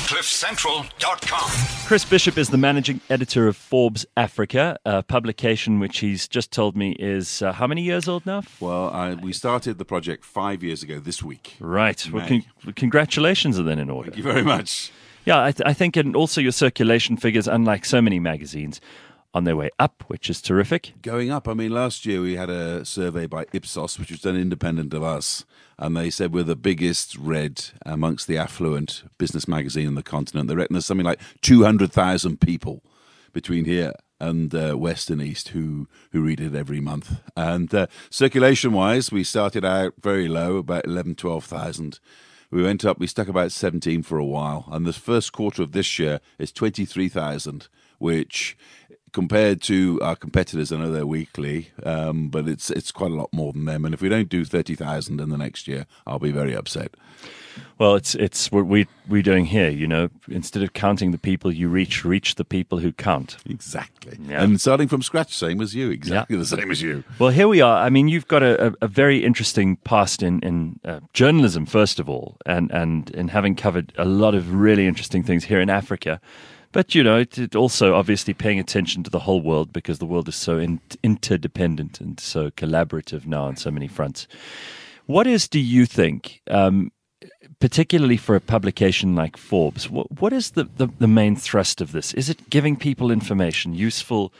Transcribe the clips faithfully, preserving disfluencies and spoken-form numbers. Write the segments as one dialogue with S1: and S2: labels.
S1: cliff central dot com.
S2: Chris Bishop is the managing editor of Forbes Africa, a publication which he's just told me is uh, how many years old now?
S3: Well, I, we started the project five years ago this week.
S2: Right. Well, con- congratulations are then in order.
S3: Thank you very much.
S2: Yeah, I, th- I think, and also your circulation figures, unlike so many magazines, on their way up, which is terrific.
S3: Going up. I mean, last year we had a survey by Ipsos, which was done independent of us, and they said we're the biggest read amongst the affluent business magazine on the continent. They reckon there's something like two hundred thousand people between here and uh, West and East who, who read it every month. And uh, circulation-wise, we started out very low, about eleven, twelve thousand. We went up, we stuck about seventeen for a while, and the first quarter of this year is twenty-three thousand, which compared to our competitors, I know they're weekly, um, but it's it's quite a lot more than them. And if we don't do thirty thousand in the next year, I'll be very upset.
S2: Well, it's it's what we, we're doing here, you know. Instead of counting the people you reach, reach the people who count.
S3: Exactly.
S2: Yeah.
S3: And starting from scratch, same as you, exactly
S2: Yeah.
S3: the same as you.
S2: Well, here we are. I mean, you've got a, a, a very interesting past in, in uh, journalism, first of all, and, and in having covered a lot of really interesting things here in Africa. But, you know, it, it also obviously paying attention to the whole world because the world is so in, interdependent and so collaborative now on so many fronts. What is, do you think, um, particularly for a publication like Forbes, what, what is the, the, the main thrust of this? Is it giving people information, useful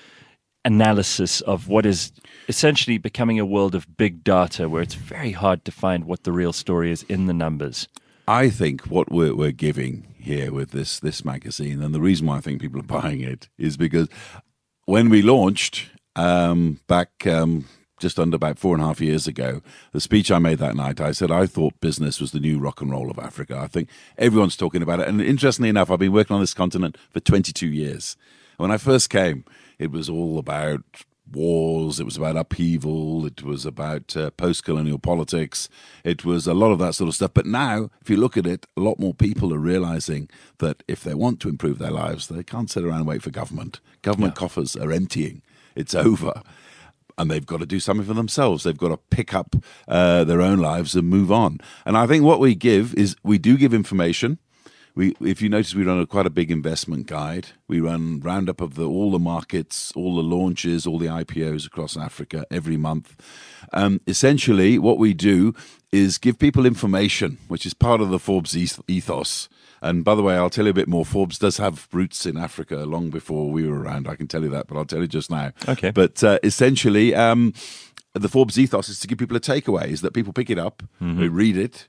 S2: analysis of what is essentially becoming a world of big data where it's very hard to find what the real story is in the numbers?
S3: I think what we're, we're giving here with this this magazine, and the reason why I think people are buying it, is because when we launched um, back um, just under about four and a half years ago, the speech I made that night, I said I thought business was the new rock and roll of Africa. I think everyone's talking about it. And interestingly enough, I've been working on this continent for twenty-two years. When I first came, it was all about wars, it was about upheaval, it was about uh, post-colonial politics, it was a lot of that sort of stuff. But now, if you look at it, a lot more people are realizing that if they want to improve their lives, they can't sit around and wait for government. Government
S2: Yeah.
S3: coffers are emptying. It's over. And they've got to do something for themselves. They've got to pick up uh, their own lives and move on. And I think what we give is, we do give information. We, if you notice, we run a, quite a big investment guide. We run roundup of the, all the markets, all the launches, all the I P Os across Africa every month. Um, essentially, what we do is give people information, which is part of the Forbes ethos. And by the way, I'll tell you a bit more. Forbes does have roots in Africa long before we were around. I can tell you that, but I'll tell you just now.
S2: Okay.
S3: But uh, essentially, um, the Forbes ethos is to give people a takeaway, is that people pick it up,
S2: Mm-hmm.
S3: they read it,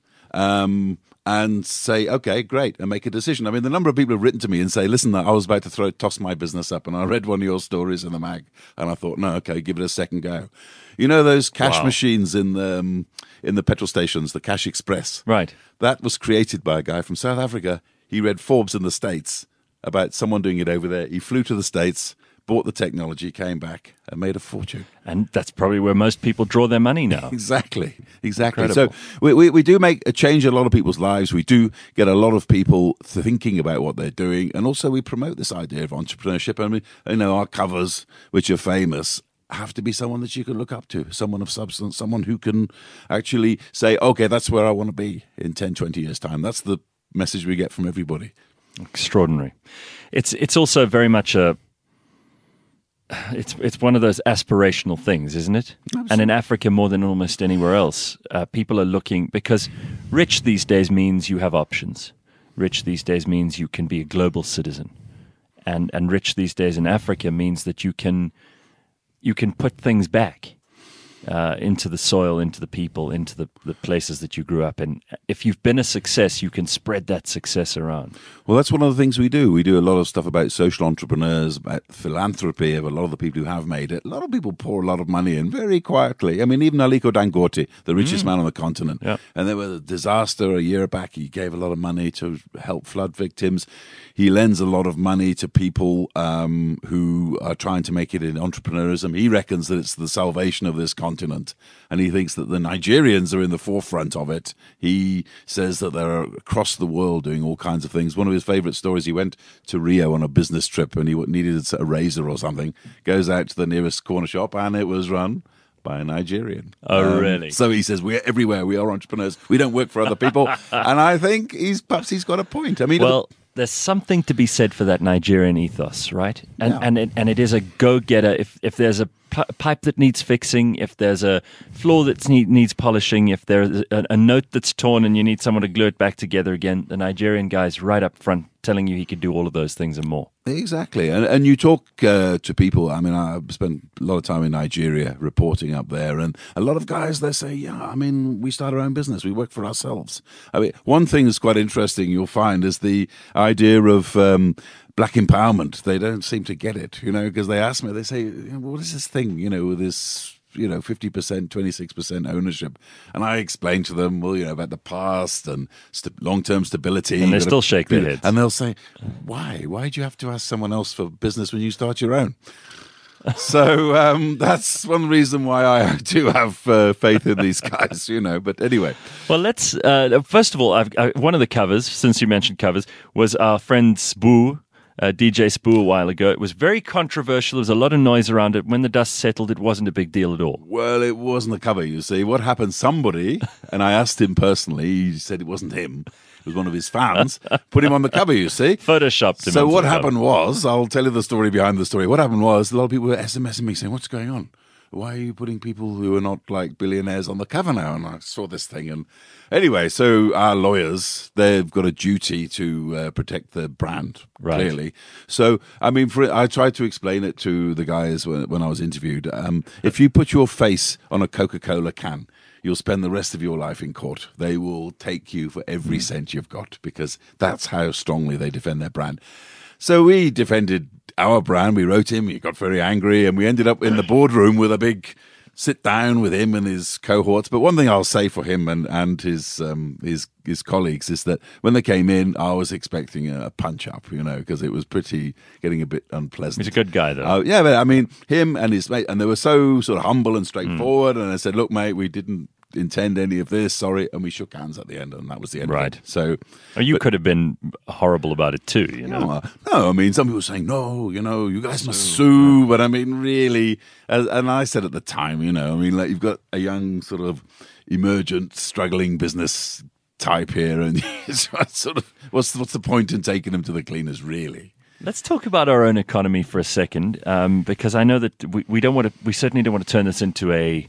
S3: um, and say, okay, great, and make a decision. I mean, the number of people have written to me and say, listen, I was about to throw toss my business up, and I read one of your stories in the mag, and I thought, no, okay, give it a second go. You know those cash
S2: Wow.
S3: machines in the um, in the petrol stations, the Cash Express?
S2: Right.
S3: That was created by a guy from South Africa. He read Forbes in the States about someone doing it over there. He flew to the States, bought the technology, came back, and made a fortune.
S2: And that's probably where most people draw their money now.
S3: Exactly, exactly.
S2: Incredible.
S3: So we, we we do make a change in a lot of people's lives. We do get a lot of people thinking about what they're doing, and also we promote this idea of entrepreneurship. I mean, you know, our covers, which are famous, have to be someone that you can look up to, someone of substance, someone who can actually say, okay, that's where I want to be in ten, twenty years' time. That's the message we get from everybody.
S2: Extraordinary. It's it's also very much a it's it's one of those aspirational things, isn't it?
S3: Absolutely.
S2: And in Africa, more than almost anywhere else, uh, people are looking, because rich these days means you have options. Rich these days means you can be a global citizen, and and rich these days in Africa means that you can you can put things back uh, into the soil, into the people, into the, the places that you grew up in. If you've been a success, you can spread that success around.
S3: Well, that's one of the things we do. We do a lot of stuff about social entrepreneurs, about philanthropy of a lot of the people who have made it. A lot of people pour a lot of money in very quietly. I mean, even Aliko Dangote, the richest mm. man on the continent.
S2: Yeah.
S3: And there was a disaster a year back. He gave a lot of money to help flood victims. He lends a lot of money to people um, who are trying to make it in entrepreneurism. He reckons that it's the salvation of this continent. And he thinks that the Nigerians are in the forefront of it. He says that they're across the world doing all kinds of things. One of his favorite stories, he went to Rio on a business trip and he needed a razor or something, goes out to the nearest corner shop and it was run by a Nigerian.
S2: Oh,
S3: um,
S2: really?
S3: So he says, we're everywhere. We are entrepreneurs. We don't work for other people. And I think he's perhaps he's got a point. I mean,
S2: well, there's something to be said for that Nigerian ethos, right? And
S3: Yeah.
S2: and it, and it is a go-getter. If if there's a p- pipe that needs fixing, if there's a floor that need, needs polishing, if there's a, a note that's torn and you need someone to glue it back together again, the Nigerian guy's right up front telling you he could do all of those things and more.
S3: Exactly. And and you talk uh, to people, I mean, I've spent a lot of time in Nigeria reporting up there, and a lot of guys, they say, yeah, I mean, we start our own business, we work for ourselves. I mean, one thing that's quite interesting you'll find is the idea of um, black empowerment. They don't seem to get it, you know, because they ask me, they say, what is this thing, you know, with this, you know, fifty percent, twenty-six percent ownership. And I explain to them, well, you know, about the past and st- long-term stability.
S2: And they still shake their heads.
S3: And they'll say, why? Why do you have to ask someone else for business when you start your own? So um, that's one reason why I do have uh, faith in these guys, you know. But anyway.
S2: Well, let's, uh, first of all, I've, I, one of the covers, since you mentioned covers, was our friend Spoo. Uh, D J Spoo a while ago. It was very controversial. There was a lot of noise around it. When the dust settled, it wasn't a big deal at all.
S3: Well, it wasn't the cover, you see. What happened, somebody, and I asked him personally, he said it wasn't him, it was one of his fans, put him on the cover, you see.
S2: Photoshopped him.
S3: So
S2: onto
S3: what
S2: the cover.
S3: happened was, I'll tell you the story behind the story. What happened was, a lot of people were SMSing me saying, what's going on? Why are you putting people who are not like billionaires on the cover now? And I saw this thing. And anyway, so our lawyers, they've got a duty to uh, protect the brand,
S2: Right.
S3: clearly. So, I mean, for I tried to explain it to the guys when, when I was interviewed. Um, if you put your face on a Coca-Cola can, you'll spend the rest of your life in court. They will take you for every cent you've got because that's how strongly they defend their brand. So we defended our brand. We wrote him. He got very angry, and we ended up in the boardroom with a big sit down with him and his cohorts. But one thing I'll say for him and and his um, his his colleagues is that when they came in, I was expecting a punch up, you know, because it was pretty getting a bit unpleasant.
S2: He's a good guy, though.
S3: Uh, yeah, but I mean, him and his mate, and they were so sort of humble and straightforward. Mm. And I said, "Look, mate, we didn't intend any of this. Sorry," and we shook hands at the end, and that was the end.
S2: Right.
S3: Of it. So,
S2: oh, you
S3: but,
S2: could have been horrible about it too, you know.
S3: No, uh, no, I mean, some people were saying, "No, you know, you guys must sue," but I mean, really, as, and I said at the time, you know, I mean, like you've got a young sort of emergent, struggling business type here, and it's sort of what's what's the point in taking them to the cleaners, really?
S2: Let's talk about our own economy for a second, um, because I know that we, we don't want to. We certainly don't want to turn this into a,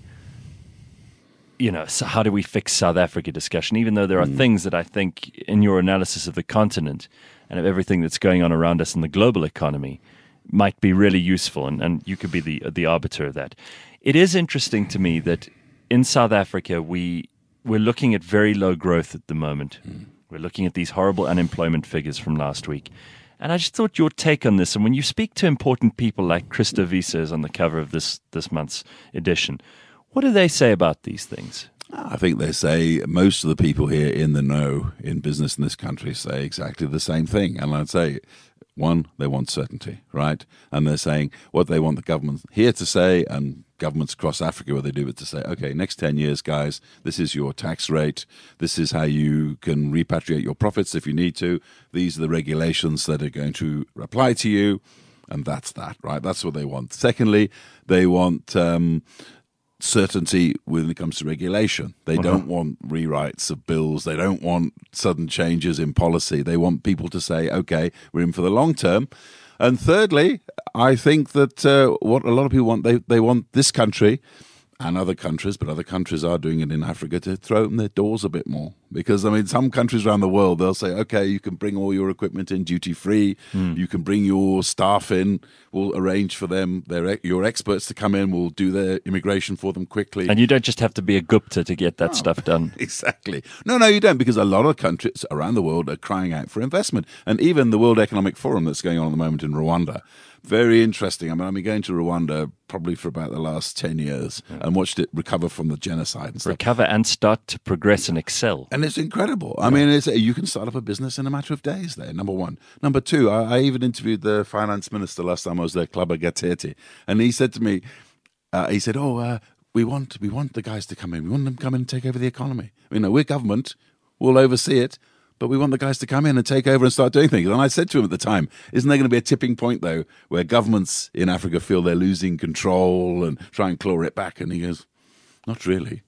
S2: you know, so how do we fix South Africa discussion? Even though there are mm. things that I think, in your analysis of the continent and of everything that's going on around us in the global economy, might be really useful, and, and you could be the the arbiter of that. It is interesting to me that in South Africa we we're looking at very low growth at the moment. Mm. We're looking at these horrible unemployment figures from last week. And I just thought your take on this, and when you speak to important people like Christo Wiese is on the cover of this this month's edition, what do they say about these things?
S3: I think they say most of the people here in the know in business in this country say exactly the same thing. And I'd say, one, they want certainty, right? And they're saying what they want the government here to say, and governments across Africa where they do it, to say, okay, next ten years, guys, this is your tax rate. This is how you can repatriate your profits if you need to. These are the regulations that are going to apply to you. And that's that, right? That's what they want. Secondly, they want um, certainty when it comes to regulation. They uh-huh. don't want rewrites of bills. They don't want sudden changes in policy. They want people to say, okay, we're in for the long term. And thirdly, I think that uh, what a lot of people want, they, they want this country and other countries, but other countries are doing it in Africa, to throw open their doors a bit more. Because, I mean, some countries around the world, they'll say, okay, you can bring all your equipment in duty-free, mm. you can bring your staff in, we'll arrange for them, their your experts to come in, we'll do their immigration for them quickly.
S2: And you don't just have to be a Gupta to get that
S3: no,
S2: stuff done.
S3: Exactly. No, no, you don't, because a lot of countries around the world are crying out for investment. And even the World Economic Forum that's going on at the moment in Rwanda, very interesting. I mean, I've been going to Rwanda probably for about the last ten years yeah. and watched it recover from the genocide and stuff.
S2: Recover and start to progress and excel.
S3: And it's incredible. I mean, it's, you can start up a business in a matter of days there, number one. Number two, I, I even interviewed the finance minister last time I was there, Klaba Gatete, and he said to me, uh, he said, oh, uh, we want we want the guys to come in. We want them to come in and take over the economy. You know, we're government. We'll oversee it. But we want the guys to come in and take over and start doing things. And I said to him at the time, isn't there going to be a tipping point, though, where governments in Africa feel they're losing control and try and claw it back? And he goes, not really.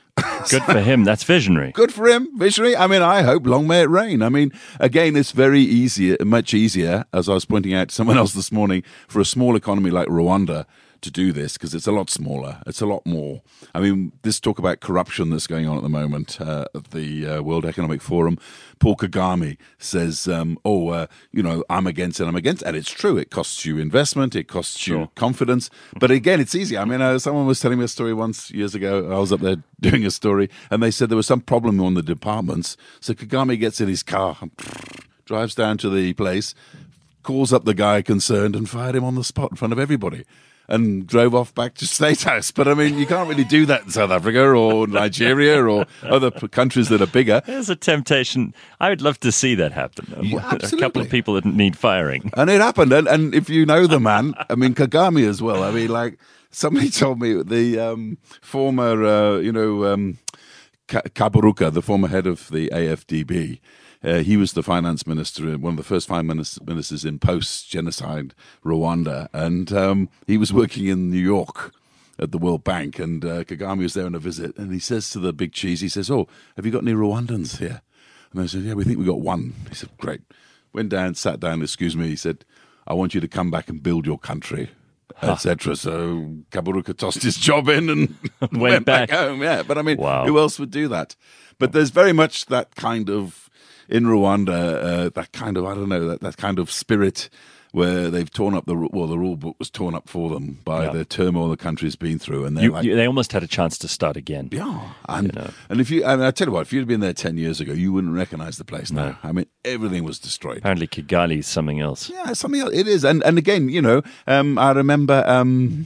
S2: Good for him. That's visionary.
S3: Good for him, visionary. I mean, I hope long may it rain. I mean, again, it's very easy, much easier, as I was pointing out to someone else this morning, for a small economy like Rwanda to do this, because it's a lot smaller. It's a lot more. I mean, this talk about corruption that's going on at the moment uh, at the uh, World Economic Forum. Paul Kagame says, um, oh, uh, you know, I'm against it, I'm against it. And it's true. It costs you investment. It costs
S2: Sure.
S3: you confidence. But again, it's easy. I mean, uh, someone was telling me a story once years ago. I was up there doing a story, and they said there was some problem on the departments. So Kagame gets in his car, drives down to the place, calls up the guy concerned, and fired him on the spot in front of everybody. And drove off back to State House. But I mean, you can't really do that in South Africa or Nigeria or other p- countries that are bigger.
S2: There's a temptation. I would love to see that happen.
S3: Yeah,
S2: a couple
S3: absolutely.
S2: of people that need firing.
S3: And it happened. And, and if you know the man, I mean, Kagame as well. I mean, like, somebody told me the um, former, uh, you know, um, Ka- Kaburuka, the former head of the A F D B, Uh, he was the finance minister, one of the first finance ministers in post-genocide Rwanda, and um, he was working in New York at the World Bank, and uh, Kagame was there on a visit, and he says to the big cheese, he says, oh, have you got any Rwandans here? And they said, yeah, we think we got one. He said, great. Went down, sat down, excuse me, he said, I want you to come back and build your country, et cetera. So Kaburuka tossed his job in and went,
S2: Went
S3: back.
S2: back.
S3: home. Yeah, but I mean,
S2: Wow.
S3: who else would do that? But there's very much that kind of, in Rwanda, uh, that kind of, I don't know, that, that kind of spirit where they've torn up the, ru- well, the rule book was torn up for them by
S2: Yeah.
S3: the turmoil the country's been through. And they're
S2: You,
S3: like,
S2: you, they almost had a chance to start again.
S3: yeah. And,
S2: You know.
S3: and if you, I mean, I tell you what, if you'd been there ten years ago, you wouldn't recognize the place now. I mean, everything was destroyed.
S2: Apparently Kigali is something else.
S3: Yeah, something else. It is. And, and again, you know, um, I remember, um,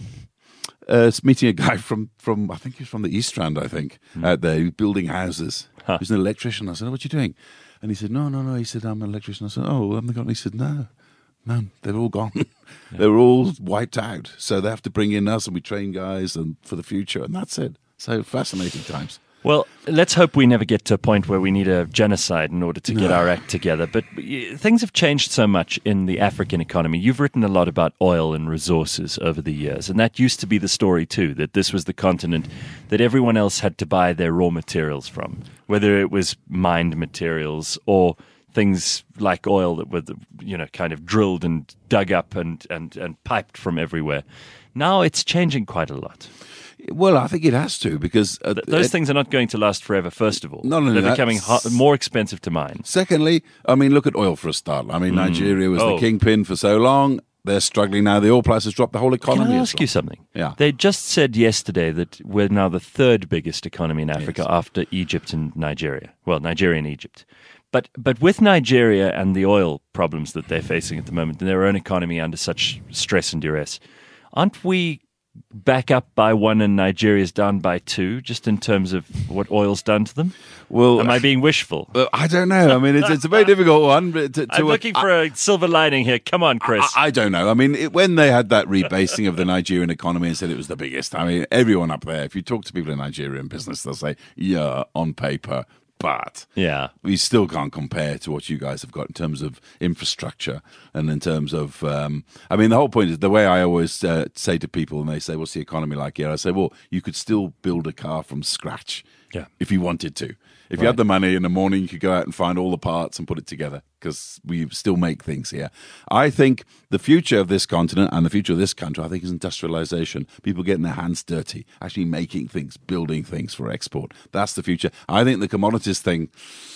S3: uh, meeting a guy from, from, I think he's from the East Strand, I think,
S2: Hmm.
S3: out there, building houses. He's an electrician. I said, oh, what are you doing? And he said, no, no, no. He said, I'm an electrician. I said, oh, haven't they got? And he said, no, no, they're all gone. They were all wiped out. So they have to bring in us, and we train guys and for the future, and that's it. So fascinating times.
S2: Well, let's hope we never get to a point where we need a genocide in order to get our act together. But y- things have changed so much in the African economy. You've written a lot about oil and resources over the years, and that used to be the story too, that this was the continent that everyone else had to buy their raw materials from, whether it was mined materials or things like oil that were, you know, kind of drilled and dug up and, and, and piped from everywhere. Now it's changing quite a lot.
S3: Well, I think it has to, because uh,
S2: Th- Those
S3: it-
S2: things are not going to last forever, first of all.
S3: Not only
S2: They're
S3: that,
S2: becoming ho- more expensive to mine.
S3: Secondly, I mean, look at oil for a start. I mean, Nigeria was
S2: Oh.
S3: the kingpin for so long. They're struggling now. The oil price has dropped. The whole economy.
S2: Can I
S3: has
S2: ask you
S3: dropped.
S2: something?
S3: Yeah.
S2: They just said yesterday that we're now the third biggest economy in Africa
S3: Yes.
S2: after Egypt and Nigeria. Well, Nigeria and Egypt. But but with Nigeria and the oil problems that they're facing at the moment, and their own economy under such stress and duress, aren't we back up by one and Nigeria's down by two, just in terms of what oil's done to them?
S3: Well,
S2: Am I being wishful?
S3: Well, I don't know. I mean, it's, it's a very difficult one. But to, to
S2: I'm looking for a silver lining here. Come on, Chris.
S3: I, I don't know. I mean, it, when they had that rebasing of the Nigerian economy and said it was the biggest, I mean, everyone up there, if you talk to people in Nigerian business, they'll say, yeah, on paper, but
S2: yeah.
S3: we still can't compare to what you guys have got in terms of infrastructure and in terms of, um, I mean, the whole point is the way I always uh, say to people, and they say, what's the economy like here? I say, well, you could still build a car from scratch
S2: Yeah.
S3: if you wanted to. If you had the money in the morning, you could go out and find all the parts and put it together, because we still make things here. I think the future of this continent and the future of this country, I think, is industrialization. People getting their hands dirty, actually making things, building things for export. That's the future. I think the commodities thing,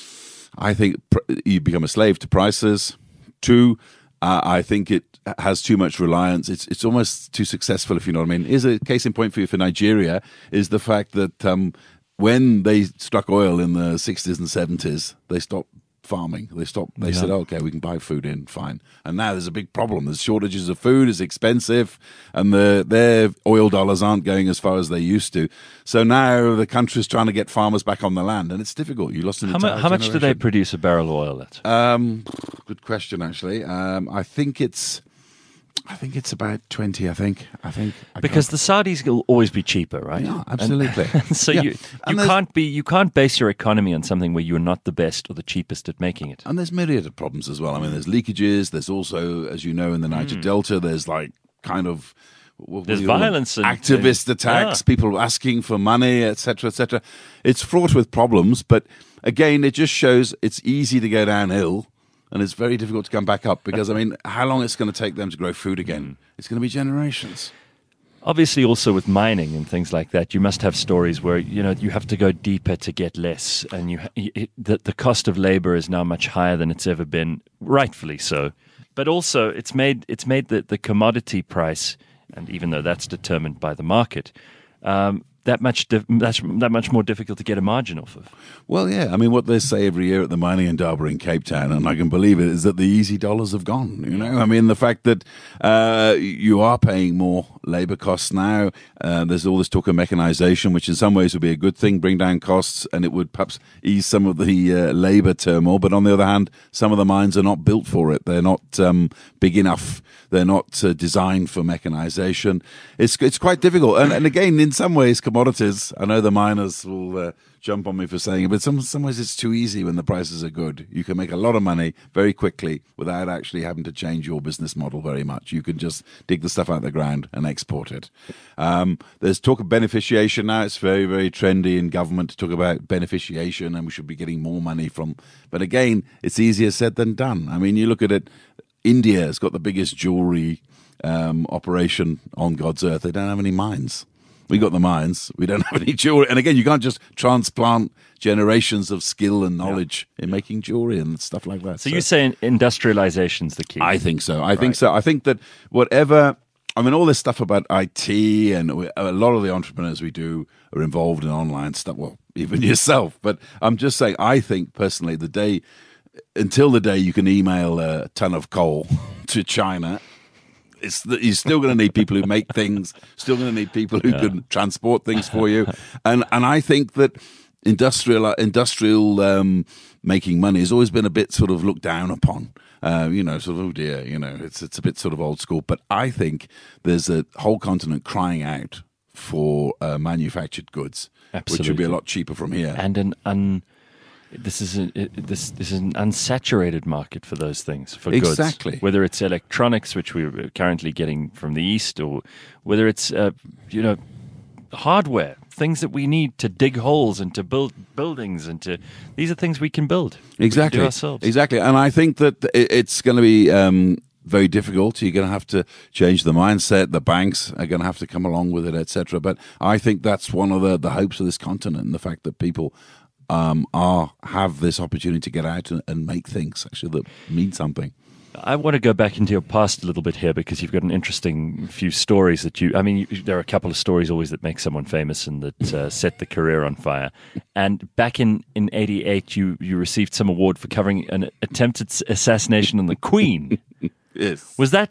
S3: I think pr- you become a slave to prices. Two, uh, I think it has too much reliance. It's it's almost too successful, if you know what I mean. Here's a case in point for you for Nigeria, is the fact that um, when they struck oil in the sixties and seventies, they stopped farming. They stopped. They
S2: Yeah.
S3: said, okay, we can buy food in, fine. And now there's a big problem. There's shortages of food, it's expensive, and the, their oil dollars aren't going as far as they used to. So now the country's trying to get farmers back on the land, and it's difficult. You lost an
S2: How, mu-
S3: entire
S2: how much do they
S3: generation.
S2: produce a barrel of oil at?
S3: Um, good question, actually. Um, I think it's, I think it's about twenty. I think. I think I
S2: Because the Saudis will always be cheaper, right?
S3: Yeah, absolutely.
S2: And so
S3: Yeah.
S2: you you
S3: And there's-
S2: can't be you can't base your economy on something where you're not the best or the cheapest at making it.
S3: And there's myriad of problems as well. I mean, there's leakages. There's also, as you know, in the Niger
S2: Hmm.
S3: Delta, there's like kind of what
S2: There's
S3: do you call them?
S2: violence and-
S3: activist
S2: and-
S3: attacks,
S2: yeah.
S3: people asking for money, et cetera, et cetera. It's fraught with problems, but again, it just shows it's easy to go downhill. And it's very difficult to come back up because, I mean, how long it's going to take them to grow food again?
S2: Mm.
S3: It's going to be generations.
S2: Obviously, also with mining and things like that, you must have stories where you know you have to go deeper to get less, and you it, the the cost of labor is now much higher than it's ever been, rightfully so. But also, it's made it's made the, the commodity price, and even though that's determined by the market, um, that much dif- that's that much more difficult to get a margin off of.
S3: Well, yeah. I mean, what they say every year at the Mining Indaba in Cape Town, and I can believe it, is that the easy dollars have gone. You know, I mean, the fact that uh, you are paying more labour costs now. Uh, there's all this talk of mechanisation, which in some ways would be a good thing, bring down costs, and it would perhaps ease some of the uh, labour turmoil. But on the other hand, some of the mines are not built for it. They're not um, big enough. They're not uh, designed for mechanisation. It's it's quite difficult. And, and again, in some ways, commodities, I know the miners will uh, jump on me for saying it, but some some ways it's too easy when the prices are good. You can make a lot of money very quickly without actually having to change your business model very much. You can just dig the stuff out of the ground and export it. Um, there's talk of beneficiation now. It's very, very trendy in government to talk about beneficiation, and we should be getting more money from. But again, it's easier said than done. I mean, you look at it, India has got the biggest jewelry um, operation on God's earth. They don't have any mines. We got the mines. We don't have any jewelry. And again, you can't just transplant generations of skill and knowledge yeah. in making jewelry and stuff like that.
S2: So, so you're saying industrialization's the key?
S3: I think so. I right. think so. I think that whatever, I mean, all this stuff about I T and a lot of the entrepreneurs we do are involved in online stuff. Well, even yourself. But I'm just saying, I think personally, the day, until the day you can email a ton of coal to China, it's the, you're still going to need people who make things, still going to need people who yeah. can transport things for you. And and I think that industrial industrial um, making money has always been a bit sort of looked down upon. Uh, you know, sort of, oh dear, you know, it's it's a bit sort of old school. But I think there's a whole continent crying out for uh, manufactured goods,
S2: Absolutely.
S3: which would be a lot cheaper from here.
S2: And an un. This is a, this, this is an unsaturated market for those things, for goods.
S3: Exactly.
S2: Whether it's electronics, which we're currently getting from the East, or whether it's, uh, you know, hardware, things that we need to dig holes and to build buildings and to... These are things we can build.
S3: Exactly.
S2: We can do ourselves.
S3: Exactly. And I think that it's going to be... Um, very difficult. You're going to have to change the mindset. The banks are going to have to come along with it, et cetera. But I think that's one of the, the hopes of this continent, and the fact that people um, are have this opportunity to get out and, and make things actually that mean something.
S2: I want to go back into your past a little bit here, because you've got an interesting few stories that you... I mean, you, there are a couple of stories always that make someone famous and that uh, set the career on fire. And back in, in eighty-eight, you, you received some award for covering an attempted assassination on the Queen.
S3: Yes.
S2: Was that...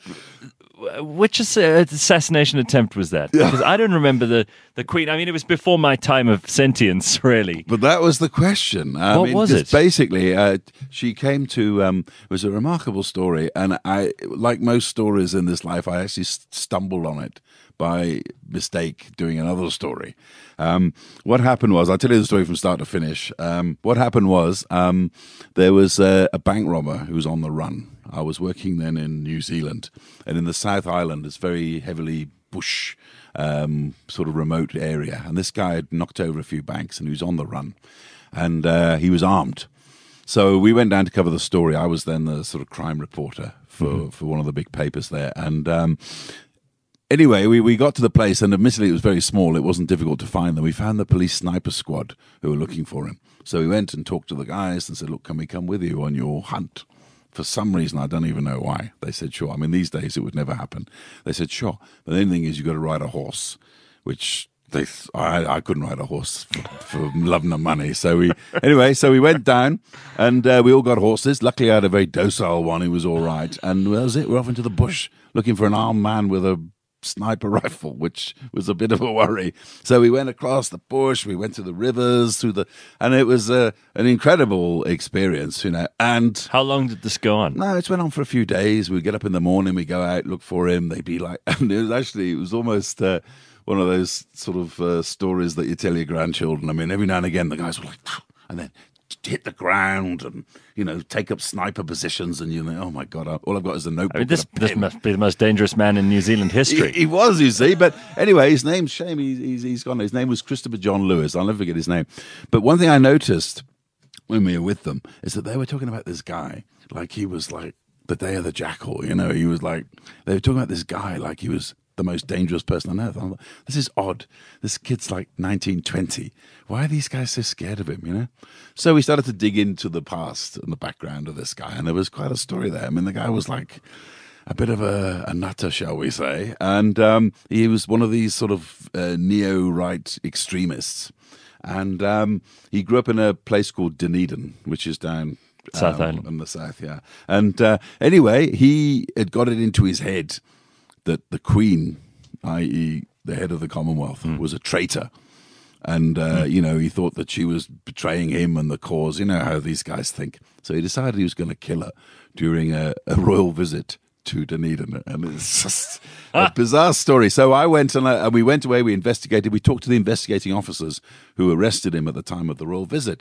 S2: Which assassination attempt was that? Because I don't remember the, the Queen. I mean, it was before my time of sentience, really.
S3: But that was the question. I
S2: what
S3: mean,
S2: was it?
S3: Basically, uh, she came to... Um, it was a remarkable story. And I, like most stories in this life, I actually stumbled on it by mistake doing another story. Um, what happened was... I'll tell you the story from start to finish. Um, what happened was um, there was a, a bank robber who was on the run. I was working then in New Zealand, and in the South Island, it's very heavily bush, um, sort of remote area. And this guy had knocked over a few banks, and he was on the run, and uh, he was armed. So we went down to cover the story. I was then the sort of crime reporter for, mm-hmm. for one of the big papers there, and um, anyway, we, we got to the place, and admittedly it was very small. It wasn't difficult to find them. We found the police sniper squad who were looking for him. So we went and talked to the guys and said, "Look, can we come with you on your hunt?" For some reason, I don't even know why. They said, sure. I mean, these days it would never happen. They said, sure. But the only thing is you've got to ride a horse, which they th- I, I couldn't ride a horse for, for love nor money. So we, anyway, so we went down, and uh, we all got horses. Luckily, I had a very docile one who was all right. And that was it. We're off into the bush looking for an armed man with a sniper rifle, which was a bit of a worry. So we went across the bush, we went to the rivers, through the, and it was uh, an incredible experience, you know. And
S2: how long did this go on?
S3: No, it went on for a few days. We get up in the morning, we go out, look for him. They'd be like, and it was actually, it was almost uh, one of those sort of uh, stories that you tell your grandchildren. I mean, every now and again, the guys were like, and then hit the ground and, you know, take up sniper positions. And you think, oh, my God, all I've got is a notebook.
S2: I mean, this,
S3: and a
S2: this
S3: pen.
S2: must be the most dangerous man in New Zealand history.
S3: He, he was, you see. But anyway, his name's shame. He's, he's, he's gone. His name was Christopher John Lewis. I'll never forget his name. But one thing I noticed when we were with them is that they were talking about this guy like he was like the day of the jackal. You know, he was like, they were talking about this guy like he was the most dangerous person on earth. I'm like, this is odd. This kid's like nineteen, twenty. Why are these guys so scared of him, you know? So we started to dig into the past and the background of this guy, and there was quite a story there. I mean, the guy was like a bit of a, a nutter, shall we say, and um, he was one of these sort of uh, neo-right extremists. And um, he grew up in a place called Dunedin, which is down
S2: South
S3: um,
S2: Island.
S3: in the south, yeah. And uh, anyway, he had got it into his head that the Queen, that is the head of the Commonwealth, mm. was a traitor. And, uh, mm. you know, he thought that she was betraying him and the cause. You know how these guys think. So he decided he was going to kill her during a, a royal visit to Dunedin. And it's just a bizarre story. So I went and, I, and we went away, we investigated. We talked to the investigating officers who arrested him at the time of the royal visit.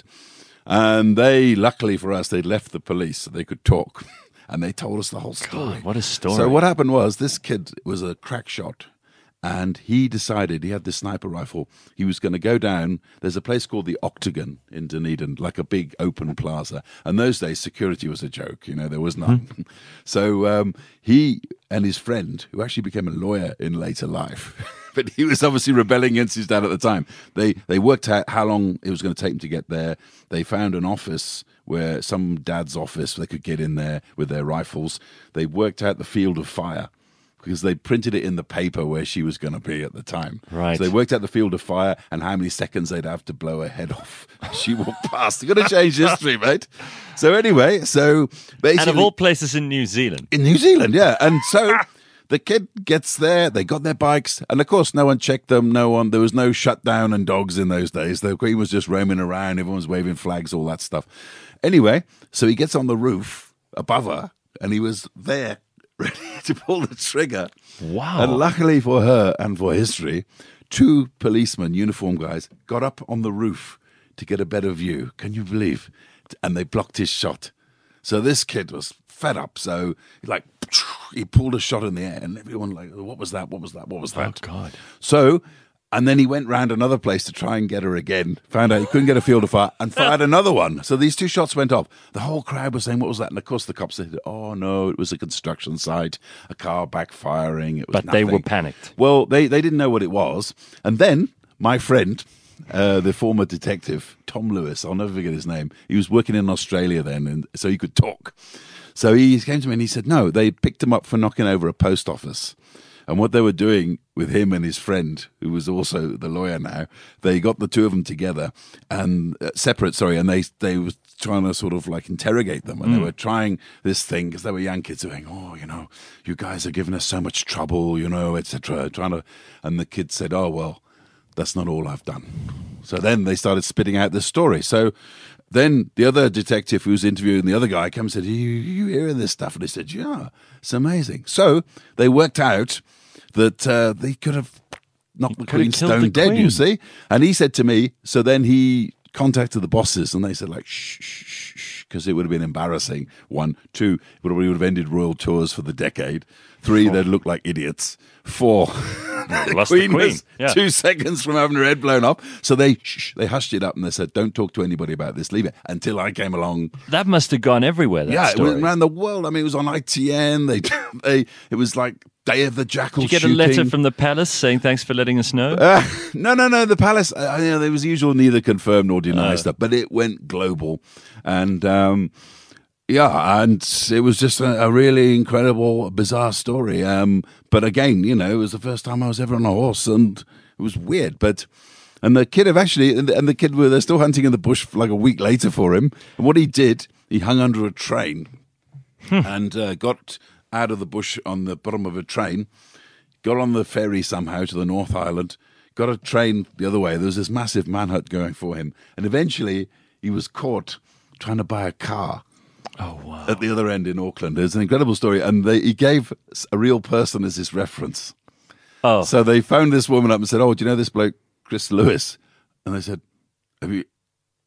S3: And they, luckily for us, they'd left the police so they could talk. And they told us the whole story.
S2: God, what a story.
S3: So what happened was this kid was a crack shot. And he decided, he had this sniper rifle, he was going to go down. There's a place called the Octagon in Dunedin, like a big open plaza. And those days, security was a joke, you know, there was none. Hmm. So um, he and his friend, who actually became a lawyer in later life, but he was obviously rebelling against his dad at the time, they, they worked out how long it was going to take them to get there. They found an office where some dad's office, they could get in there with their rifles. They worked out the field of fire, because they printed it in the paper where she was going to be at the time.
S2: Right.
S3: So they worked out the field of fire and how many seconds they'd have to blow her head off. She walked past. They're going to change history, mate. So anyway, so basically...
S2: And of all places in New Zealand.
S3: In New Zealand, yeah. And so the kid gets there, they got their bikes, and of course no one checked them, no one, there was no shutdown and dogs in those days. The Queen was just roaming around, everyone was waving flags, all that stuff. Anyway, so he gets on the roof above her, and he was there ready to pull the trigger.
S2: Wow.
S3: And luckily for her and for history, two policemen, uniform guys, got up on the roof to get a better view. Can you believe? And they blocked his shot. So this kid was fed up. So he like, he pulled a shot in the air and everyone like, what was that? What was that? What was that?
S2: Oh, God.
S3: So... And then he went round another place to try and get her again. Found out he couldn't get a field of fire and fired another one. So these two shots went off. The whole crowd was saying, what was that? And of course the cops said, oh no, it was a construction site, a car backfiring. It was
S2: But
S3: nothing.
S2: they were panicked.
S3: Well, they, they didn't know what it was. And then my friend, uh, the former detective, Tom Lewis, I'll never forget his name. He was working in Australia then, and so he could talk. So he came to me and he said, no, they picked him up for knocking over a post office. And what they were doing with him and his friend, who was also the lawyer now, they got the two of them together and uh, separate, sorry, and they they were trying to sort of like interrogate them. And mm. they were trying this thing because they were young kids saying, oh, you know, you guys are giving us so much trouble, you know, et cetera. Trying to, and the kid said, oh, well, that's not all I've done. So then they started spitting out this story. So then the other detective who was interviewing the other guy came and said, are you, are you hearing this stuff? And he said, yeah, it's amazing. So they worked out that uh, they could have knocked the Queen stone dead, you see. And he said to me, so then he contacted the bosses and they said like, shh, shh, shh, because it would have been embarrassing. One, two, it would have ended royal tours for the decade. Three, they'd look like idiots. Four,
S2: well,
S3: the Queen,
S2: the Queen.
S3: was
S2: Yeah.
S3: two seconds from having her head blown off. So they shh, they hushed it up and they said, don't talk to anybody about this, leave it, until I came along.
S2: That must have gone everywhere, that
S3: yeah,
S2: story.
S3: it went around the world. I mean, it was on I T N. They, they, it was like Day of the Jackal.
S2: Did you get
S3: shooting.
S2: a letter from the palace saying thanks for letting us know?
S3: Uh, no, no, no. The palace, uh, you know, there was usual neither confirm nor deny
S2: Uh.
S3: stuff, but it went global. And, um, yeah, and it was just a, a really incredible, bizarre story. Um, but again, you know, it was the first time I was ever on a horse, and it was weird. But and the kid have actually, and the, and the kid were they're still hunting in the bush like a week later for him. And what he did, he hung under a train and uh, got out of the bush on the bottom of a train, got on the ferry somehow to the North Island, got a train the other way. There was this massive manhunt going for him, and eventually he was caught trying to buy a car.
S2: Oh, wow.
S3: At the other end in Auckland. It's an incredible story. And they, he gave a real person as his reference.
S2: Oh.
S3: So they phoned this woman up and said, oh, do you know this bloke, Chris Lewis? And they said, have you,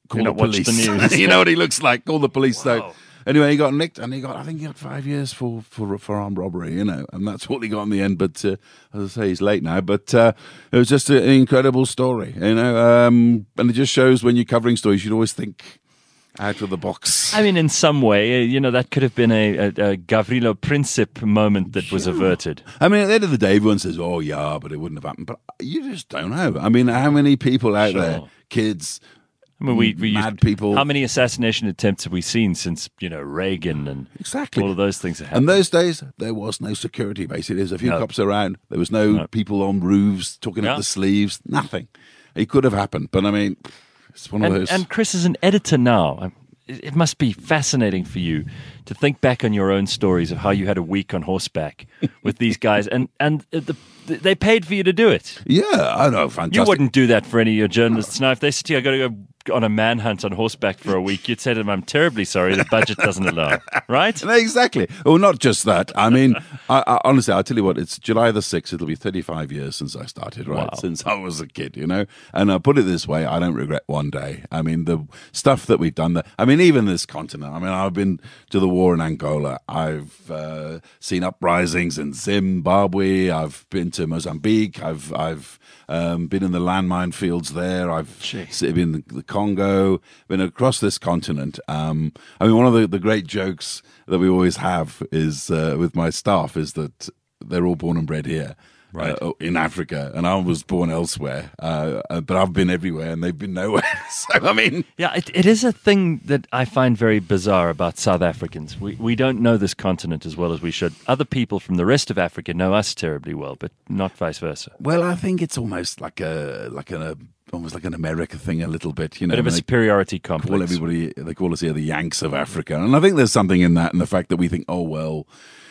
S3: call
S2: You
S3: the
S2: not watch the
S3: police.
S2: news.
S3: You know what he looks like? Call the police.
S2: Wow.
S3: So anyway, he got nicked, and he got I think he got five years for for for armed robbery. You know, and that's what he got in the end. But uh, as I say, he's late now. But uh, it was just an incredible story. You know, um, and it just shows when you're covering stories, you'd always think out of the box.
S2: I mean, in some way, uh, you know, that could have been a, a, a Gavrilo Princip moment that was averted.
S3: I mean, at the end of the day, everyone says, "Oh, yeah, but it wouldn't have happened." But you just don't know. I mean, how many people out
S2: Sure.
S3: there, kids,
S2: I mean, we, we
S3: mad
S2: used,
S3: people?
S2: How many assassination attempts have we seen since, you know, Reagan and
S3: Exactly.
S2: all of those things that happened?
S3: And those days, there was no security base. There's a few
S2: No.
S3: cops around. There was no,
S2: No.
S3: people on roofs talking
S2: Yeah.
S3: up the sleeves. Nothing. It could have happened. But I mean, it's one of
S2: and,
S3: those.
S2: and Chris is an editor now. Um, It it must be fascinating for you to think back on your own stories of how you had a week on horseback with these guys, and and the, the, they paid for you to do it.
S3: yeah, I know. Fantastic.
S2: You wouldn't do that for any of your journalists now. If they said to you, "I got to go on a manhunt on horseback for a week," you'd say to them, "I'm terribly sorry, the budget doesn't allow." Right?
S3: No, exactly. Well, not just that. I mean, I, I, honestly, I'll tell you what, it's July the sixth. It'll be thirty-five years since I started, right?
S2: Wow.
S3: Since I was a kid, you know? And I'll put it this way, I don't regret one day. I mean, the stuff that we've done, that, I mean, even this continent, I mean, I've been to the war in Angola. I've uh, seen uprisings in Zimbabwe. I've been to Mozambique. I've, I've um, been in the landmine fields there. I've
S2: Jeez.
S3: been in the Congo, been across this continent. Um, I mean, one of the, the great jokes that we always have is uh, with my staff is that they're all born and bred here,
S2: Right.
S3: uh, in Africa, and I was born elsewhere. Uh, uh, but I've been everywhere, and they've been nowhere. So I mean,
S2: Yeah, it, it is a thing that I find very bizarre about South Africans. We we don't know this continent as well as we should. Other people from the rest of Africa know us terribly well, but not vice versa.
S3: well, I think it's almost like a like a almost like an America thing, a little bit. You know,
S2: Bit of a
S3: when they
S2: superiority
S3: call
S2: complex.
S3: everybody, they call us here the Yanks of Africa, and I think there's something in that, and the fact that we think, oh well.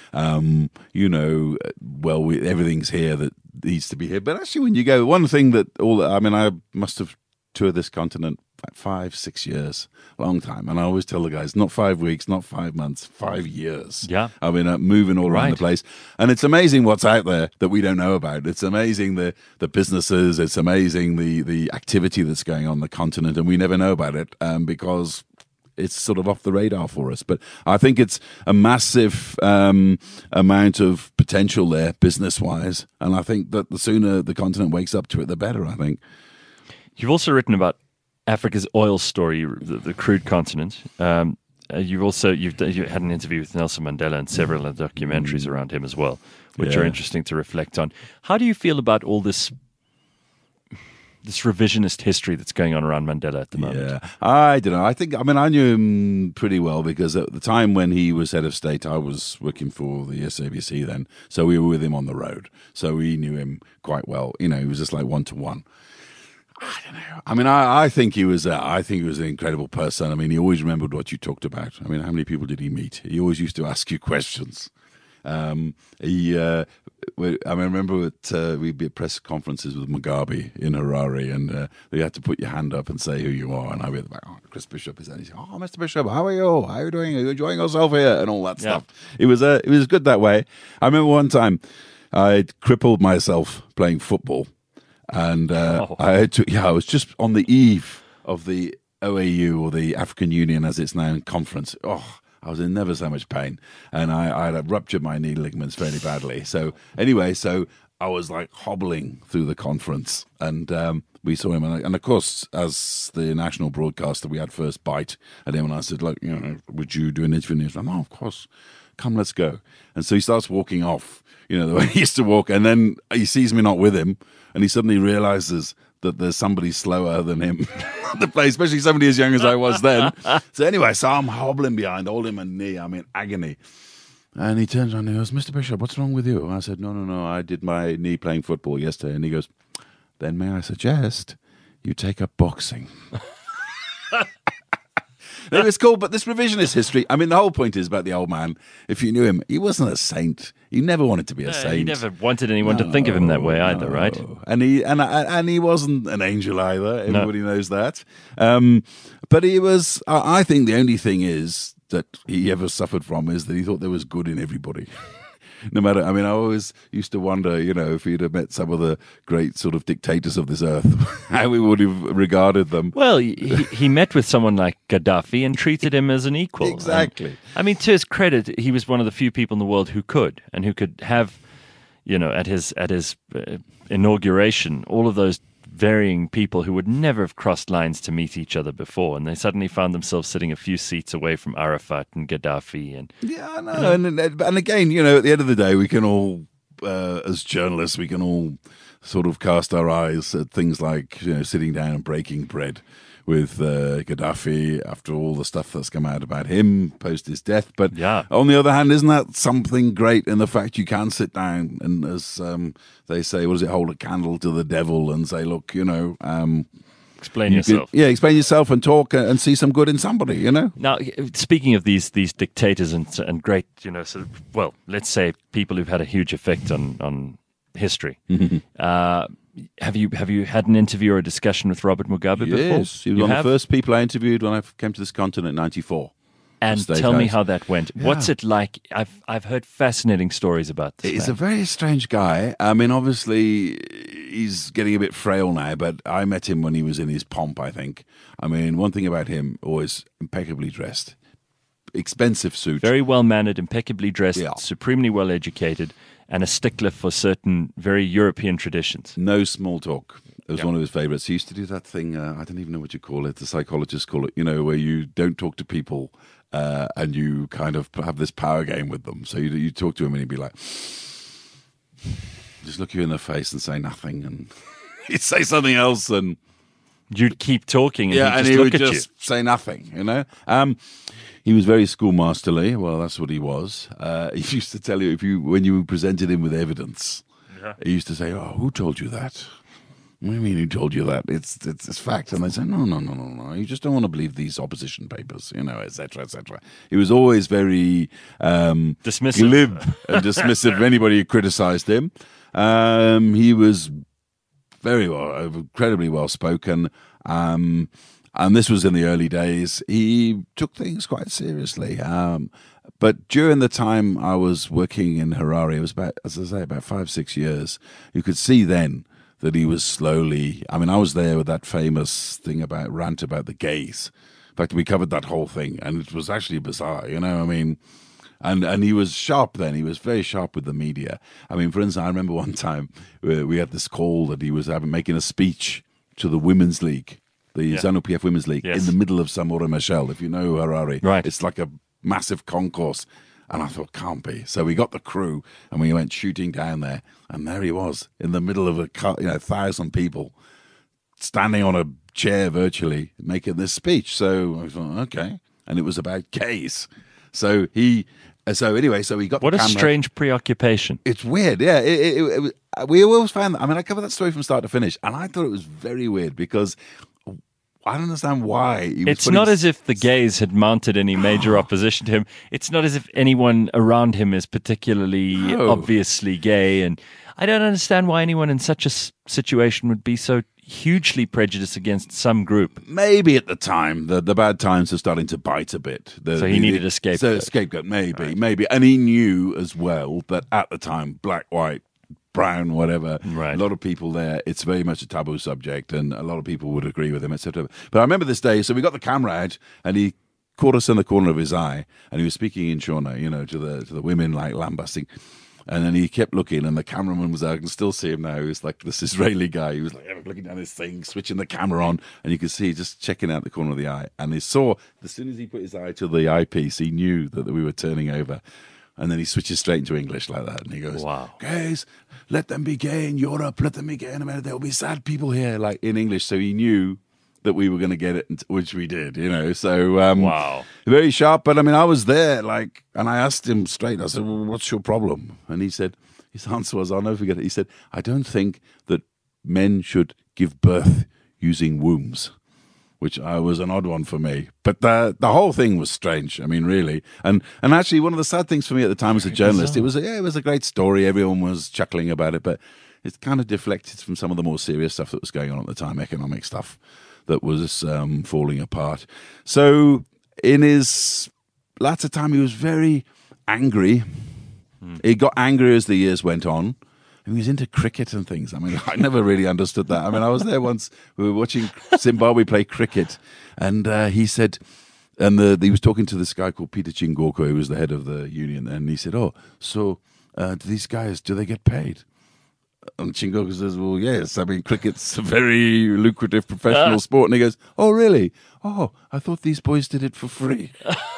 S3: Um, you know, well, we, everything's here that needs to be here. But actually, when you go, one thing that all, I mean, I must have toured this continent like five, six years, long time. And I always tell the guys, not five weeks, not five months, five years.
S2: Yeah.
S3: I mean, uh, moving all around
S2: Right.
S3: the place. And it's amazing what's out there that we don't know about. It's amazing the, the businesses, it's amazing the, the activity that's going on the continent, and we never know about it um, because it's sort of off the radar for us. But I think it's a massive um, amount of potential there, business-wise. And I think that the sooner the continent wakes up to it, the better, I think.
S2: You've also written about Africa's oil story, the, the crude continent. Um, uh, you've also you've you had an interview with Nelson Mandela and several other documentaries around him as well, which
S3: Yeah.
S2: are interesting to reflect on. How do you feel about all this this revisionist history that's going on around Mandela at the moment?
S3: Yeah, I don't know. I think, I mean, I knew him pretty well because at the time when he was head of state, I was working for the S A B C then. So we were with him on the road. So we knew him quite well. You know, he was just like one to one. I don't know. I mean, I, I think he was. Uh, I think he was an incredible person. I mean, he always remembered what you talked about. I mean, how many people did he meet? He always used to ask you questions. Um, he, uh, we- I mean, I remember at, uh, we'd be at press conferences with Mugabe in Harare, and uh, you had to put your hand up and say who you are. And I'd be at the back, oh, Chris Bishop is there. And he'd say, oh, Mister Bishop, how are you? How are you doing? Are you enjoying yourself here? And all that
S2: Yeah.
S3: stuff. It was, uh, it was good that way. I remember one time I'd crippled myself playing football. And uh,
S2: Oh.
S3: I had to, yeah, I was just on the eve of the O A U, or the African Union as it's now, conference. Oh, I was in never so much pain. And I, I had ruptured my knee ligaments fairly badly. So anyway, so I was like hobbling through the conference, and um, we saw him. And, I, and of course, as the national broadcaster, we had first bite at him. And I said, look, you know, would you do an interview? And he was like, oh, of course. Come, let's go. And so he starts walking off, you know, the way he used to walk. And then he sees me not with him, and he suddenly realizes that there's somebody slower than him on the play, especially somebody as young as I was then. So anyway, so I'm hobbling behind, holding my knee. I'm in agony. And he turns around and he goes, Mister Bishop, what's wrong with you? And I said, no, no, no, I did my knee playing football yesterday. And he goes, then may I suggest you take up boxing? It was cool, but this revisionist history, I mean, the whole point is about the old man. If you knew him, he wasn't a saint. He never wanted to be a
S2: Uh,
S3: saint.
S2: he never wanted anyone to think of him that way either,
S3: No.
S2: right?
S3: And he and and he wasn't an angel either. Everybody knows that. Um, but he was. I I think the only thing is that he ever suffered from is that he thought there was good in everybody. No matter, I mean, I always used to wonder, you know, if he'd have met some of the great sort of dictators of this earth, how we would have regarded them.
S2: Well, he, he met with someone like Gaddafi and treated him as an equal.
S3: Exactly.
S2: And, I mean, to his credit, he was one of the few people in the world who could, and who could have, you know, at his at his uh, inauguration, all of those varying people who would never have crossed lines to meet each other before, and they suddenly found themselves sitting a few seats away from Arafat and Gaddafi. And
S3: yeah, I know. You know. And, and and again, you know, at the end of the day, we can all, uh, as journalists, we can all sort of cast our eyes at things like, you know, sitting down and breaking bread with uh, Gaddafi after all the stuff that's come out about him post his death. But
S2: yeah.
S3: on the other hand, isn't that something great in the fact you can sit down and, as um, they say, what does it, hold a candle to the devil and say, look, you know... Um,
S2: Explain
S3: you
S2: yourself.
S3: Could, yeah, explain yourself and talk and, and see some good in somebody, you know?
S2: Now, speaking of these these dictators and and great, you know, sort of, well, let's say people who've had a huge effect on, on history. uh, have you have you had an interview or a discussion with Robert Mugabe before?
S3: Yes, he was
S2: you
S3: one
S2: have?
S3: of the first people I interviewed when I came to this continent in ninety-four.
S2: And tell me how that went. Yeah. What's it like? I've I've heard fascinating stories about this.
S3: He's
S2: man.
S3: a very strange guy. I mean, obviously, he's getting a bit frail now, but I met him when he was in his pomp, I think. I mean, one thing about him, always impeccably dressed. Expensive suit.
S2: Very well-mannered, impeccably dressed,
S3: Yeah.
S2: supremely well-educated, and a stickler for certain very European traditions.
S3: No small talk. It was
S2: Yeah.
S3: one of his favorites. He used to do that thing, uh, I don't even know what you call it, the psychologists call it, you know, where you don't talk to people uh, and you kind of have this power game with them. So you, you talk to him and he'd be like, just look you in the face and say nothing. And he'd say something else and...
S2: You'd keep talking and
S3: yeah,
S2: he'd
S3: and
S2: just
S3: he
S2: look
S3: would
S2: at
S3: just
S2: you.
S3: say nothing, you know. Um, he was very schoolmasterly. Well, that's what he was. Uh, he used to tell you if you when you presented him with evidence,
S2: Yeah.
S3: he used to say, "Oh, who told you that? What do you mean who told you that? It's it's, it's fact." And they say, "No, no, no, no, no. You just don't want to believe these opposition papers, you know, et cetera, et cetera" He was always very um,
S2: Dismissive.
S3: glib and dismissive of anybody who criticised him. Um, he was very well, incredibly well spoken. Um, and this was in the early days. He took things quite seriously. Um, but during the time I was working in Harare, it was about, as I say, about five, six years. You could see then that he was slowly. I mean, I was there with that famous thing about rant about the gays. In fact, we covered that whole thing, and it was actually bizarre. You know, I mean. And and he was sharp then. He was very sharp with the media. I mean, for instance, I remember one time uh, we had this call that he was having, making a speech to the Women's League, the
S2: Yeah.
S3: ZANU P F Women's League,
S2: Yes.
S3: in the middle of Samora Machel, if you know Harare.
S2: Right.
S3: It's like a massive concourse. And I thought, can't be. So we got the crew and we went shooting down there. And there he was in the middle of a car, you know, thousand people standing on a chair virtually making this speech. So I thought, okay. And it was about gays. So he, so anyway, so he got
S2: What
S3: the
S2: a
S3: camera.
S2: strange preoccupation.
S3: It's weird, yeah. It, it, it, it was, we always found that. I mean, I covered that story from start to finish, and I thought it was very weird because I don't understand why. He was
S2: It's
S3: putting-
S2: not as if the gays had mounted any major opposition to him. It's not as if anyone around him is particularly
S3: No.
S2: obviously gay. And I don't understand why anyone in such a s- situation would be so hugely prejudiced against some group.
S3: maybe at the time the, the bad times are starting to bite a bit. The,
S2: So he
S3: the-
S2: needed
S3: the-
S2: a scapegoat.
S3: So scapegoat, maybe, maybe, and he knew as well that at the time, black, white, brown, whatever,
S2: Right.
S3: a lot of people there. It's very much a taboo subject, and a lot of people would agree with him, et cetera. But I remember this day. So we got the camera out, and he caught us in the corner of his eye, and he was speaking in Shona, you know, to the to the women, like lambasting. And then he kept looking, and the cameraman was there. I can still see him now. He was like this Israeli guy. He was like looking down his thing, switching the camera on, and you could see just checking out the corner of the eye. And he saw, as soon as he put his eye to the eyepiece, he knew that we were turning over. And then he switches straight into English like that. And he goes,
S2: Wow.
S3: guys, let them be gay in Europe. Let them be gay in America. There will be sad people here, like in English. So he knew that we were going to get it, which we did, you know. So um,
S2: Wow.
S3: very sharp. But I mean, I was there, like, and I asked him straight. I said, well, "What's your problem?" And he said, his answer was, I'll never forget it. He said, "I don't think that men should give birth using wombs," which uh, was an odd one for me. But the the whole thing was strange. I mean, really. And and actually, one of the sad things for me at the time as a journalist, it was a, yeah, it was a great story. Everyone was chuckling about it, but it kind of deflected from some of the more serious stuff that was going on at the time, economic stuff that was um, falling apart. So in his lots of time he was very angry. Mm. He got angrier as the years went on. He was into cricket and things. I mean, I never really understood that. I mean, I was there once. We were watching Zimbabwe play cricket, and uh, he said, and the, he was talking to this guy called Peter Chingoko, who was the head of the union, and he said, "Oh, so uh, do these guys, do they get paid?" And Chingoko says, "Well, yes. I mean, cricket's a very lucrative professional uh. sport." And he goes, "Oh, really? Oh, I thought these boys did it for free."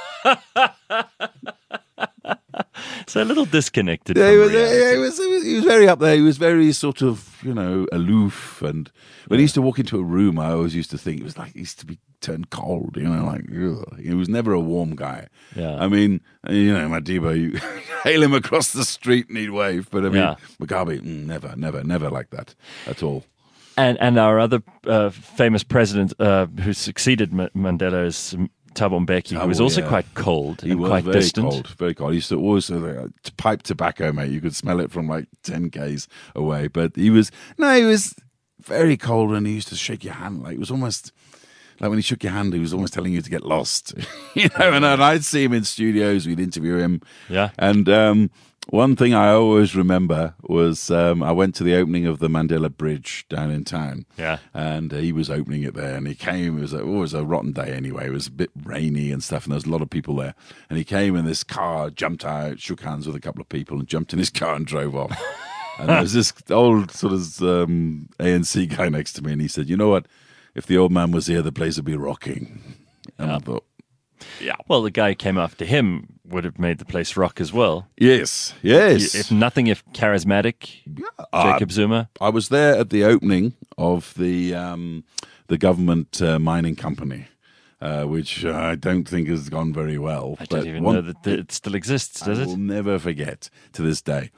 S2: So a little disconnected.
S3: Yeah,
S2: from
S3: he, was,
S2: reality.
S3: yeah, he, was, he was. He was very up there. He was very sort of, you know, aloof. And when he used to walk into a room, I always used to think it was like he used to be turned cold. You know, like ugh. He was never a warm guy.
S2: Yeah.
S3: I mean, you know, Madiba, you hail him across the street and he'd wave. But I mean,
S2: yeah.
S3: Mugabe, mm, never, never, never like that at all.
S2: And and our other uh, famous president uh, who succeeded M- Mandela is Thabo Mbeki, who was also
S3: yeah.
S2: quite cold
S3: he
S2: and
S3: was
S2: quite
S3: very
S2: distant.
S3: Cold, very cold. He used to always uh, pipe tobacco, mate. You could smell it from like ten k's away. But he was no, he was very cold, and he used to shake your hand. Like it was almost like when he shook your hand, he was almost telling you to get lost. you know, and, and I'd see him in studios. We'd interview him.
S2: Yeah,
S3: and. um One thing I always remember was um, I went to the opening of the Mandela Bridge down in town.
S2: Yeah.
S3: And uh, he was opening it there, and he came. It was, a, oh, it was a rotten day anyway. It was a bit rainy and stuff, and there was a lot of people there. And he came in this car, jumped out, shook hands with a couple of people, and jumped in his car and drove off. And there was this old sort of um, A N C guy next to me, and he said, "You know what? If the old man was here, the place would be rocking." And
S2: yeah.
S3: I thought,
S2: yeah. Well, the guy who came after him would have made the place rock as well.
S3: Yes, yes.
S2: If nothing, if charismatic,
S3: yeah,
S2: Jacob
S3: uh,
S2: Zuma.
S3: I was there at the opening of the um, the government uh, mining company, uh, which I don't think has gone very well.
S2: I don't even one, know that it still exists, does
S3: I
S2: it?
S3: I will never forget to this day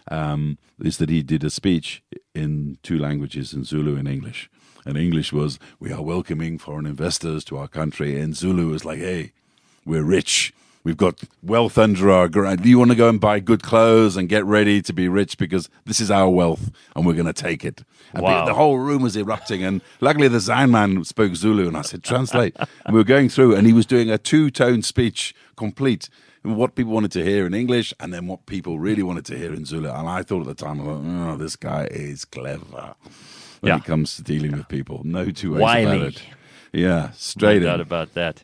S3: um, is that he did a speech in two languages, in Zulu and English. And English was, "We are welcoming foreign investors to our country." And Zulu was like, "Hey, we're rich. We've got wealth under our ground. Do you want to go and buy good clothes and get ready to be rich? Because this is our wealth and we're going to take it." And
S2: wow.
S3: the, the whole room was erupting. And luckily the sound man spoke Zulu, and I said, "Translate." And we were going through, and he was doing a two-tone speech complete. What people wanted to hear in English, and then what people really wanted to hear in Zulu. And I thought at the time, oh, this guy is clever when
S2: yeah.
S3: it comes to dealing with people. No two ways
S2: Wily.
S3: about it. Yeah, straight
S2: no
S3: in.
S2: doubt about that.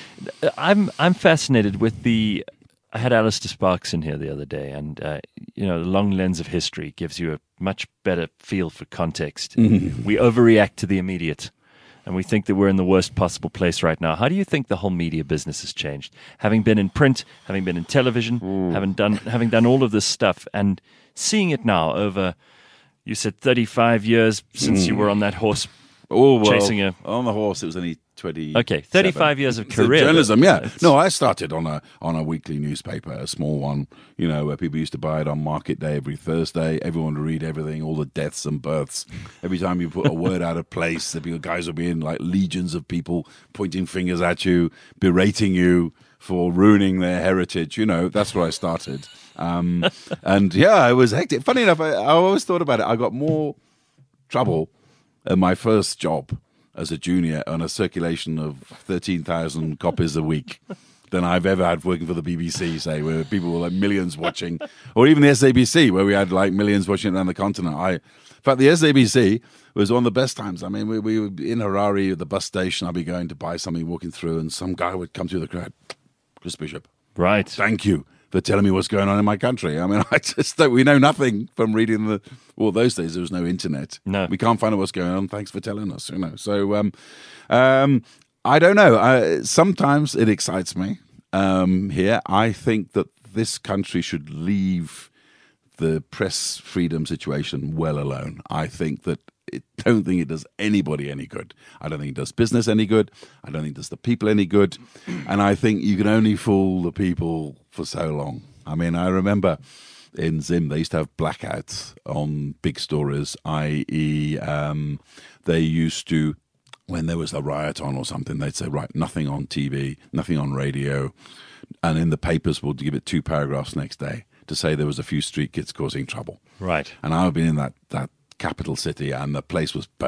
S2: I'm I'm fascinated with the. I had Alistair Sparks in here the other day, and uh, you know, the long lens of history gives you a much better feel for context. Mm-hmm. We overreact to the immediate, and we think that we're in the worst possible place right now. How do you think the whole media business has changed? Having been in print, having been in television, mm. having done having done all of this stuff, and seeing it now over, you said thirty-five years since mm. you were on that horse.
S3: Oh, well,
S2: chasing a
S3: on the horse, it was only twenty.
S2: Okay, thirty-five years of career.
S3: So journalism, yeah. It's... No, I started on a on a weekly newspaper, a small one, you know, where people used to buy it on market day every Thursday. Everyone would read everything, all the deaths and births. Every time you put a word out of place, the guys would be in like legions of people pointing fingers at you, berating you for ruining their heritage. You know, that's where I started. Um, and yeah, it was hectic. Funny enough, I, I always thought about it. I got more trouble at my first job as a junior on a circulation of thirteen thousand copies a week than I've ever had working for the B B C, say, where people were like millions watching, or even the S A B C, where we had like millions watching around the continent. I, in fact, the S A B C was one of the best times. I mean, we, we were in Harare at the bus station. I'd be going to buy something, walking through, and some guy would come through the crowd. Chris Bishop.
S2: Right.
S3: Thank you for telling me what's going on in my country. I mean, I just don't, we know nothing from reading the, well, those days there was no internet.
S2: No.
S3: We can't find out what's going on. Thanks for telling us, you know. So, um, um, I don't know. I, sometimes it excites me um, here. I think that this country should leave the press freedom situation well alone. I think that I don't think it does anybody any good. I don't think it does business any good. I don't think it does the people any good. And I think you can only fool the people for so long. I mean, I remember in Zim, they used to have blackouts on big stories, that is um, they used to, when there was a riot on or something, they'd say, right, nothing on T V, nothing on radio. And in the papers, we'll give it two paragraphs next day to say there was a few street kids causing trouble.
S2: Right.
S3: And I've been in that, that capital city, and the place was burning,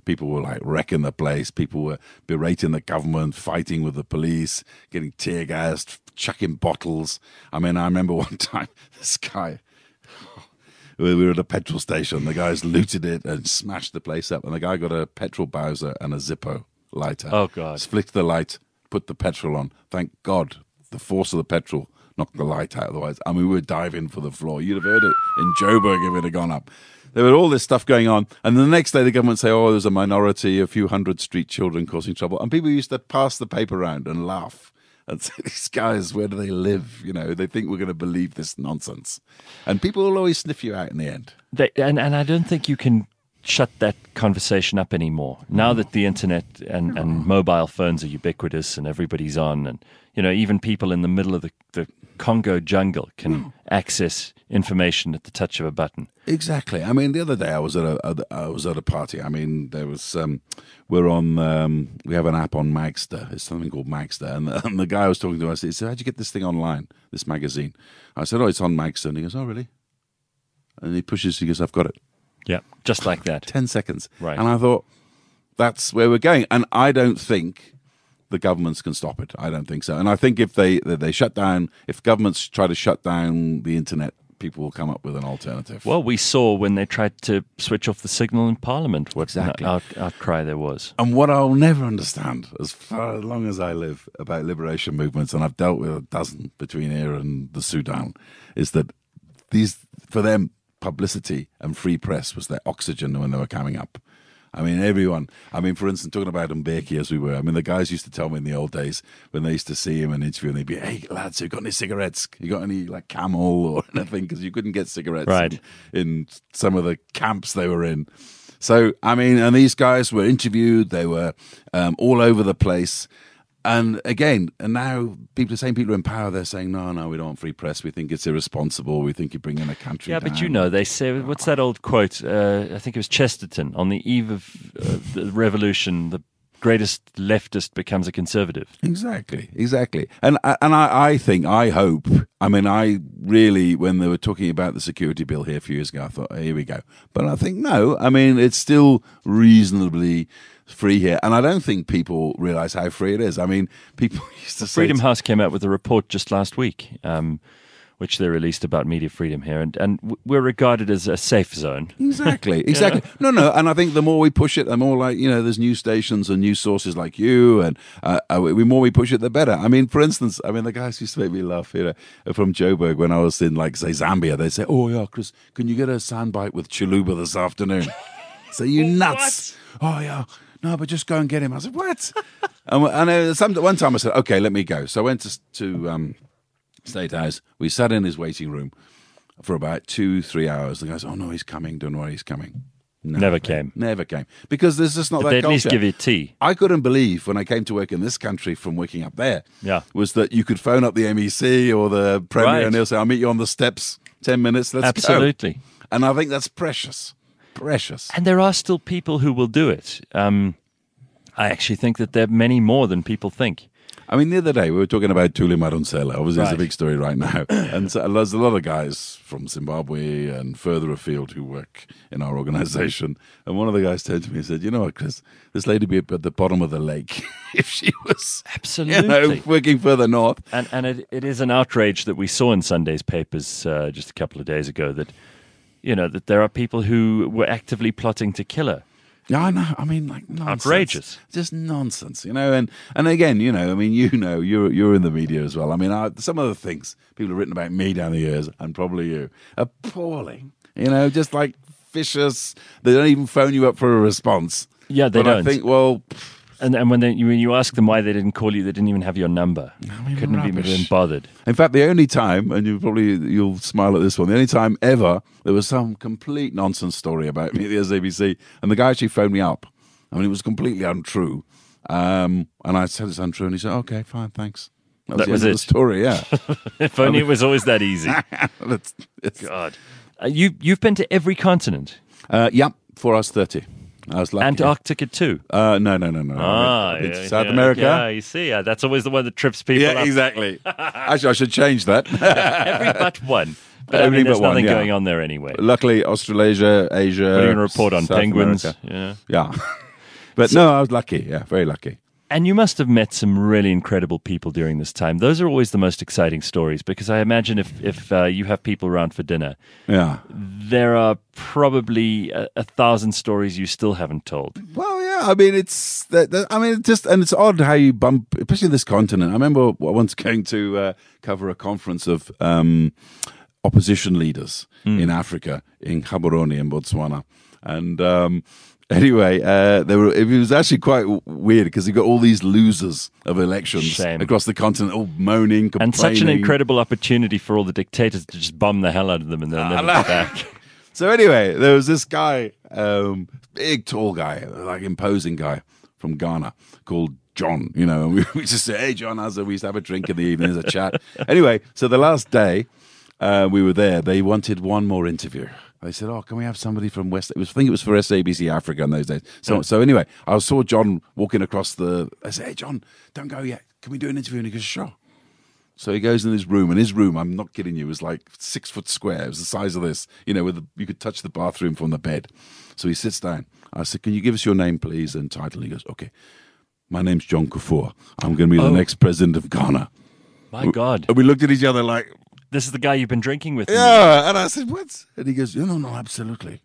S3: People were like wrecking the place. People were berating the government, fighting with the police, getting tear gassed, chucking bottles. I mean, I remember one time this guy, we were at a petrol station. The guys looted it and smashed the place up. And the guy got a petrol Bowser and a Zippo lighter.
S2: Oh, God.
S3: Flicked the light, put the petrol on. Thank God, the force of the petrol knocked the light out. Otherwise, I mean, we were diving for the floor. You'd have heard it in Joburg if it had gone up. There were all this stuff going on. And the next day, the government say, oh, there's a minority, a few hundred street children causing trouble. And people used to pass the paper around and laugh. And say, these guys, where do they live? You know, they think we're going to believe this nonsense. And people will always sniff you out in the end.
S2: They, and, and I don't think you can shut that conversation up anymore. Now that the internet and, and mobile phones are ubiquitous and everybody's on, and, you know, even people in the middle of the, the Congo jungle can access information at the touch of a button.
S3: Exactly. I mean, the other day I was at a I was at a party. I mean, there was um, we're on um, we have an app on Magster. It's something called Magster, and the, and the guy I was talking to, I said, he said, "How'd you get this thing online? This magazine?" I said, "Oh, it's on Magster." And he goes, "Oh, really?" And he pushes. He goes, "I've got it."
S2: Yeah, just like that.
S3: Ten seconds.
S2: Right.
S3: And I thought, that's where we're going. And I don't think the governments can stop it. I don't think so. And I think if they they shut down, if governments try to shut down the internet, people will come up with an alternative.
S2: Well, we saw when they tried to switch off the signal in Parliament what
S3: Exactly.
S2: out, outcry there was.
S3: And what I'll never understand, as far as long as I live, about liberation movements, and I've dealt with a dozen between here and the Sudan, is that these, for them, publicity and free press was their oxygen when they were coming up. I mean, everyone, I mean, for instance, talking about Mbeki as we were, I mean, the guys used to tell me in the old days when they used to see him and interview him, they'd be, hey, lads, you got any cigarettes? You got any, like, Camel or anything? Because you couldn't get cigarettes
S2: Right.
S3: in, in some of the camps they were in. So, I mean, and these guys were interviewed, they were um, all over the place. And again, and now people, the same people in power, they're saying, no, no, we don't want free press. We think it's irresponsible. We think you're bringing a country
S2: Yeah,
S3: down.
S2: but you know, they say, what's that old quote? Uh, I think it was Chesterton. On the eve of uh, the revolution, the greatest leftist becomes a conservative.
S3: Exactly, exactly. And and I, I think, I hope, I mean, I really, when they were talking about the security bill here a few years ago, I thought, oh, here we go. But I think, no, I mean, it's still reasonably free here. And I don't think people realize how free it is. I mean, people used to say...
S2: Freedom House came out with a report just last week, um, which they released about media freedom here. And, and we're regarded as a safe zone.
S3: Exactly, exactly. No, no, and I think the more we push it, the more like, you know, there's news stations and news sources like you, and uh, uh, the more we push it, the better. I mean, for instance, I mean, the guys used to make me laugh, you know, from Joburg when I was in, like, say, Zambia, they'd say, oh, yeah, Chris, can you get a soundbite with Chaluba this afternoon? So you nuts. What? Oh, yeah. No, but just go and get him. I said, what? and and uh, some, one time I said, okay, let me go. So I went to, to um, State House. We sat in his waiting room for about two, three hours. The guy said, oh, no, he's coming. Don't worry, he's coming. No,
S2: Never came.
S3: Never came. Because there's just not
S2: But
S3: that
S2: they at
S3: culture.
S2: least give you tea.
S3: I couldn't believe when I came to work in this country from working up there,
S2: Yeah.
S3: was that you could phone up the M E C or the Premier
S2: Right.
S3: and they'll say, I'll meet you on the steps, ten minutes, let's
S2: Absolutely.
S3: go. And I think that's precious. Precious.
S2: And there are still people who will do it. Um, I actually think that there are many more than people think.
S3: I mean, the other day we were talking about Thuli Madonsela. Obviously, it's a
S2: Right.
S3: big story right now. And so there's a lot of guys from Zimbabwe and further afield who work in our organization. And one of the guys turned to me and said, you know what, Chris, this lady would be at the bottom of the lake if she was
S2: Absolutely.
S3: you know, working further north.
S2: And and it, it is an outrage that we saw in Sunday's papers uh, just a couple of days ago that, you know, that there are people who were actively plotting to kill her.
S3: Yeah, I know. I mean, like nonsense.
S2: Outrageous.
S3: Just nonsense, you know. And and again, you know, I mean, you know, you're you're in the media as well. I mean, I, some of the things people have written about me down the years, and probably you, appalling. You know, just like vicious. They don't even phone you up for a response.
S2: Yeah, they
S3: but
S2: don't.
S3: I think, well,
S2: And and when they, when you ask them why they didn't call you, they didn't even have your number.
S3: mean,
S2: Couldn't have even
S3: rubbish.
S2: been bothered.
S3: in fact, the only time, and you probably you'll smile at this one, the only time ever there was some complete nonsense story about me at the S A B C, and the guy actually phoned me up. I mean, it was completely untrue, um, and I said it's untrue, and he said, "Okay, fine, thanks." That was,
S2: That
S3: the
S2: was
S3: end of
S2: it.
S3: the story. Yeah.
S2: If only it was always that easy.
S3: It's- it's-
S2: God. Uh, you, you've been to every continent.
S3: Uh, yeah, for us thirty. I was lucky.
S2: Antarctica too.
S3: Uh, no, no, no, no.
S2: Ah,
S3: I've been to
S2: yeah,
S3: South
S2: yeah,
S3: America.
S2: Yeah, you see, uh, that's always the one that trips people
S3: Yeah,
S2: up.
S3: exactly. Actually, I should change that.
S2: Every but one. But I
S3: Every
S2: mean, there's
S3: but one,
S2: nothing
S3: yeah.
S2: going on there anyway.
S3: Luckily, Australasia, Asia.
S2: What are you going to report on?
S3: South
S2: Penguins?
S3: America.
S2: Yeah.
S3: Yeah. But
S2: So-
S3: no, I was lucky. Yeah, very lucky.
S2: And you must have met some really incredible people during this time. Those are always the most exciting stories because I imagine if, if uh, you have people around for dinner,
S3: Yeah.
S2: there are probably a, a thousand stories you still haven't told.
S3: Well, yeah. I mean, it's. That, that, I mean, it's just and it's odd how you bump, especially this continent. I remember once going to uh, cover a conference of um, opposition leaders in Africa, in Gaborone in Botswana, and. Um, Anyway, uh, there were, it was actually quite w- weird because you got all these losers of elections
S2: Shame.
S3: across the continent, all moaning, complaining.
S2: And such an incredible opportunity for all the dictators to just bomb the hell out of them and they'll never
S3: know.
S2: be back.
S3: So anyway, there was this guy, um, big, tall guy, like imposing guy from Ghana called John, you know, and we, we just say, hey, John, how's it? We used to have a drink in the evening as a chat. Anyway, so the last day uh, we were there, they wanted one more interview. They said, "Oh, can we have somebody from West?" It was, I think it was for S A B C Africa in those days. So, so anyway, I saw John walking across the. I said, "Hey, John, don't go yet. Can we do an interview?" And he goes, "Sure." So he goes in his room, and his room, I'm not kidding you, was like six foot square. It was the size of this, you know, with the, you could touch the bathroom from the bed. So he sits down. I said, "Can you give us your name, please, and title?" He goes, "Okay, my name's John Kufuor. I'm going to be the
S2: Oh.
S3: next president of Ghana."
S2: My God.
S3: And we looked at each other like,
S2: This is the guy you've been drinking with.
S3: yeah, and I said, "What?" And he goes, "No, no, no, absolutely."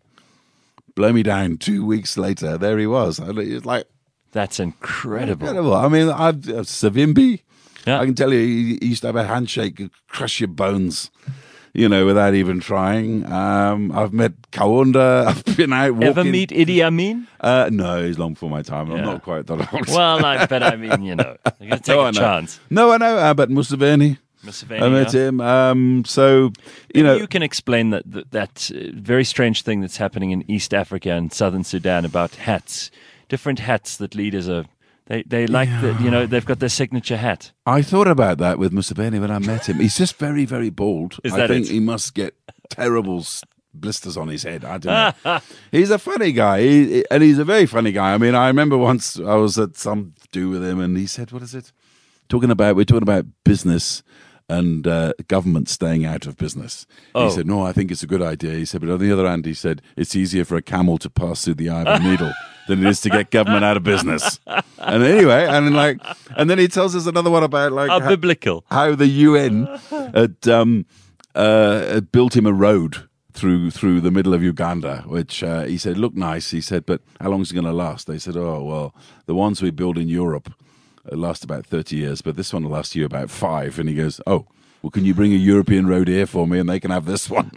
S3: Blow me down. Two weeks later, there he was. And it's like
S2: That's incredible.
S3: incredible. I mean, I've uh, Savimbi.
S2: Yeah.
S3: I can tell you, he, he used to have a handshake, could crush your bones, you know, without even trying. Um, I've met Kaunda. I've been out walking.
S2: Ever meet Idi Amin?
S3: Uh, no, he's long before my time. I'm
S2: Yeah.
S3: not quite that old.
S2: Well, I, but I mean, you know, you're going to take
S3: No,
S2: a
S3: I know.
S2: chance.
S3: No, I know. Uh, but Museveni.
S2: Museveni,
S3: I met
S2: yeah.
S3: him. Um, so, you know,
S2: you can explain that that, that uh, very strange thing that's happening in East Africa and Southern Sudan about hats, different hats that leaders are. They they like the, you know they've got their signature hat.
S3: I thought about that with Museveni when I met him. He's just very, very bald.
S2: Is
S3: I
S2: that
S3: think
S2: it?
S3: he must get terrible s- blisters on his head. I don't know. He's a funny guy, he, and he's a very funny guy. I mean, I remember once I was at some do with him, and he said, "What is it? Talking about we're talking about business." And uh, government staying out of business.
S2: Oh.
S3: He said, "No, I think it's a good idea." He said, "But on the other hand," he said, "it's easier for a camel to pass through the eye of a needle than it is to get government out of business." And anyway, and like, and then he tells us another one about like
S2: How
S3: how,
S2: biblical.
S3: how the U N had, um, uh, had built him a road through through the middle of Uganda, which uh, he said looked nice. He said, "But how long is it going to last?" They said, "Oh well, the ones we build in Europe." It lasts about thirty years, but this one will last you about five. And he goes, "Oh, well, can you bring a European road here for me and they can have this one?"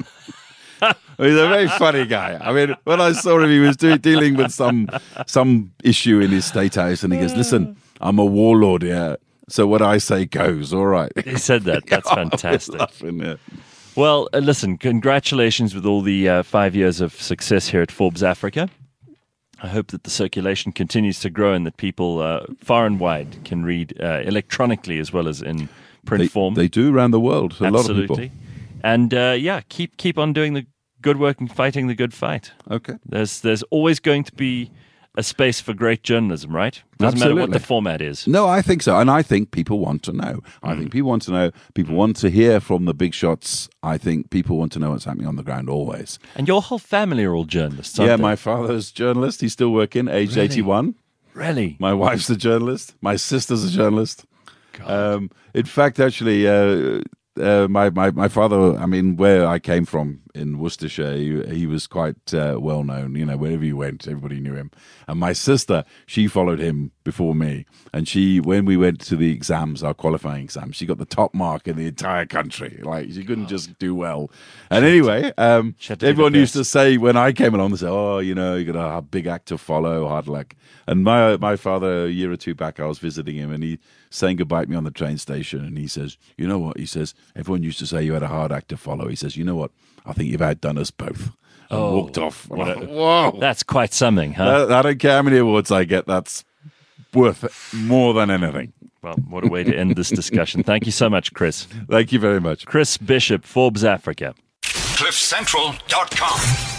S3: He's a very funny guy. I mean, when I saw him, he was do- dealing with some some issue in his state house, and he goes, "Listen, I'm a warlord here, so what I say goes, all right."
S2: He said that. That's
S3: I was
S2: fantastic.
S3: laughing, yeah.
S2: Well, uh, listen, congratulations with all the uh, five years of success here at Forbes Africa. I hope that the circulation continues to grow and that people uh, far and wide can read uh, electronically as well as in print
S3: They,
S2: form.
S3: they do around the world. A lot of
S2: Absolutely.
S3: people.
S2: And uh, yeah, keep keep on doing the good work and fighting the good fight.
S3: Okay.
S2: There's there's always going to be a space for great journalism, right? Doesn't matter what
S3: Absolutely.
S2: the format is.
S3: No, I think so. And I think people want to know.
S2: Mm.
S3: I think people want to know. People want to hear from the big shots. I think people want to know what's happening on the ground always.
S2: And your whole family are all journalists, aren't
S3: Yeah,
S2: they?
S3: my father's a journalist. He's still working, aged
S2: Really?
S3: eighty-one.
S2: Really?
S3: My wife's a journalist. My sister's a journalist. Um, in fact, actually, uh, uh, my, my, my father, I mean, where I came from in Worcestershire, he, he was quite uh, well known. You know, wherever he went, everybody knew him. And my sister, she followed him before me. And she, when we went to the exams, our qualifying exams, she got the top mark in the entire country. Like, she couldn't just do well. And anyway, um,
S2: She had to be the
S3: everyone used to
S2: best.
S3: say when I came along, they say, "Oh, you know, you got a big act to follow, hard luck." And my my father, a year or two back, I was visiting him, and he saying goodbye to me on the train station, and he says, "You know what?" He says, "Everyone used to say you had a hard act to follow." He says, "You know what? I think you've outdone us both." And
S2: Oh,
S3: walked off.
S2: what a-
S3: Whoa!
S2: That's quite something, huh?
S3: I, I don't care how many awards I get. That's worth it more than anything.
S2: Well, what a way to end this discussion. Thank you so much, Chris.
S3: Thank you very much.
S2: Chris Bishop, Forbes Africa.
S1: cliff central dot com